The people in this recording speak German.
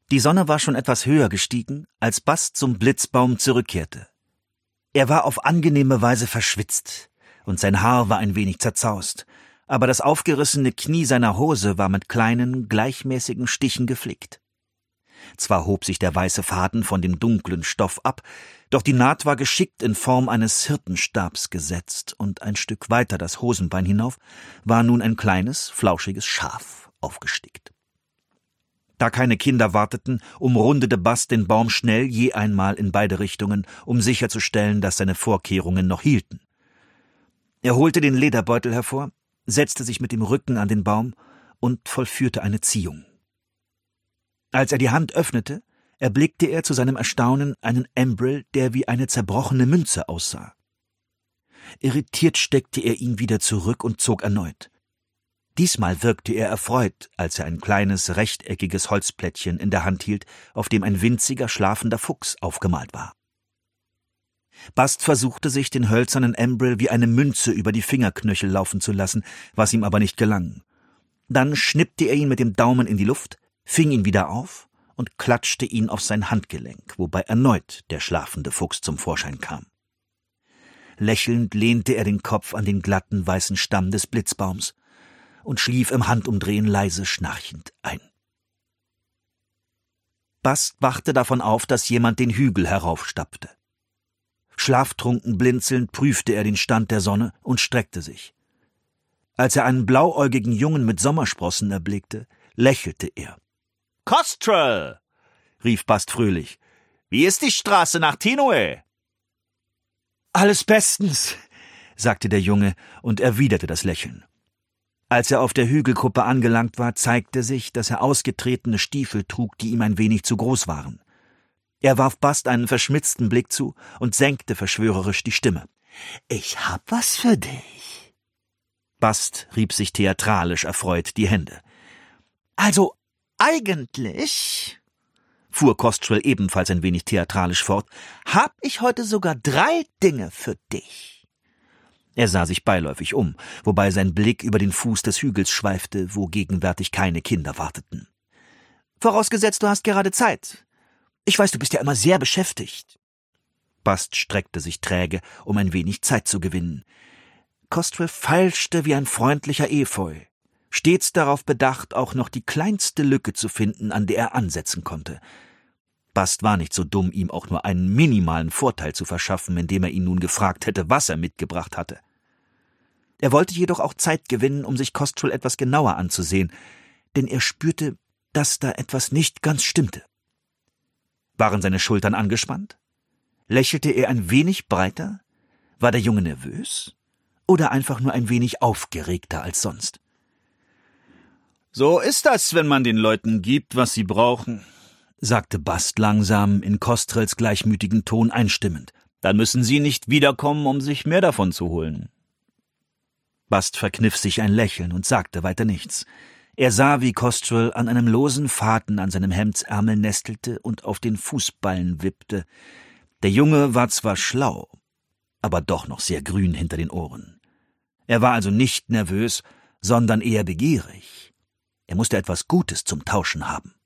Die Sonne war schon etwas höher gestiegen, als Bast zum Blitzbaum zurückkehrte. Er war auf angenehme Weise verschwitzt, und sein Haar war ein wenig zerzaust, aber das aufgerissene Knie seiner Hose war mit kleinen, gleichmäßigen Stichen geflickt. Zwar hob sich der weiße Faden von dem dunklen Stoff ab, doch die Naht war geschickt in Form eines Hirtenstabs gesetzt, und ein Stück weiter das Hosenbein hinauf war nun ein kleines, flauschiges Schaf aufgestickt. Da keine Kinder warteten, umrundete Bast den Baum schnell je einmal in beide Richtungen, um sicherzustellen, dass seine Vorkehrungen noch hielten. Er holte den Lederbeutel hervor, setzte sich mit dem Rücken an den Baum und vollführte eine Ziehung. Als er die Hand öffnete, erblickte er zu seinem Erstaunen einen Embrel, der wie eine zerbrochene Münze aussah. Irritiert steckte er ihn wieder zurück und zog erneut. Diesmal wirkte er erfreut, als er ein kleines, rechteckiges Holzplättchen in der Hand hielt, auf dem ein winziger, schlafender Fuchs aufgemalt war. Bast versuchte sich, den hölzernen Embrel wie eine Münze über die Fingerknöchel laufen zu lassen, was ihm aber nicht gelang. Dann schnippte er ihn mit dem Daumen in die Luft, fing ihn wieder auf und klatschte ihn auf sein Handgelenk, wobei erneut der schlafende Fuchs zum Vorschein kam. Lächelnd lehnte er den Kopf an den glatten, weißen Stamm des Blitzbaums und schlief im Handumdrehen leise schnarchend ein. Bast wachte davon auf, dass jemand den Hügel heraufstapfte. Schlaftrunken blinzelnd prüfte er den Stand der Sonne und streckte sich. Als er einen blauäugigen Jungen mit Sommersprossen erblickte, lächelte er. »Kostrel«, rief Bast fröhlich, »wie ist die Straße nach Tinoe?« »Alles bestens«, sagte der Junge und erwiderte das Lächeln. Als er auf der Hügelkuppe angelangt war, zeigte sich, dass er ausgetretene Stiefel trug, die ihm ein wenig zu groß waren. Er warf Bast einen verschmitzten Blick zu und senkte verschwörerisch die Stimme. »Ich hab was für dich.« Bast rieb sich theatralisch erfreut die Hände. »Also eigentlich«, fuhr Kostrel ebenfalls ein wenig theatralisch fort, »hab ich heute sogar 3 Dinge für dich.« Er sah sich beiläufig um, wobei sein Blick über den Fuß des Hügels schweifte, wo gegenwärtig keine Kinder warteten. »Vorausgesetzt, du hast gerade Zeit. Ich weiß, du bist ja immer sehr beschäftigt.« Bast streckte sich träge, um ein wenig Zeit zu gewinnen. Kostrel feilschte wie ein freundlicher Efeu, stets darauf bedacht, auch noch die kleinste Lücke zu finden, an der er ansetzen konnte. Bast war nicht so dumm, ihm auch nur einen minimalen Vorteil zu verschaffen, indem er ihn nun gefragt hätte, was er mitgebracht hatte. Er wollte jedoch auch Zeit gewinnen, um sich Kostrel etwas genauer anzusehen, denn er spürte, dass da etwas nicht ganz stimmte. Waren seine Schultern angespannt? Lächelte er ein wenig breiter? War der Junge nervös? Oder einfach nur ein wenig aufgeregter als sonst? »So ist das, wenn man den Leuten gibt, was sie brauchen«, sagte Bast langsam in Kostrels gleichmütigen Ton einstimmend. »Dann müssen sie nicht wiederkommen, um sich mehr davon zu holen.« Bast verkniff sich ein Lächeln und sagte weiter nichts. Er sah, wie Kostrel an einem losen Faden an seinem Hemdsärmel nestelte und auf den Fußballen wippte. Der Junge war zwar schlau, aber doch noch sehr grün hinter den Ohren. Er war also nicht nervös, sondern eher begierig. Er musste etwas Gutes zum Tauschen haben.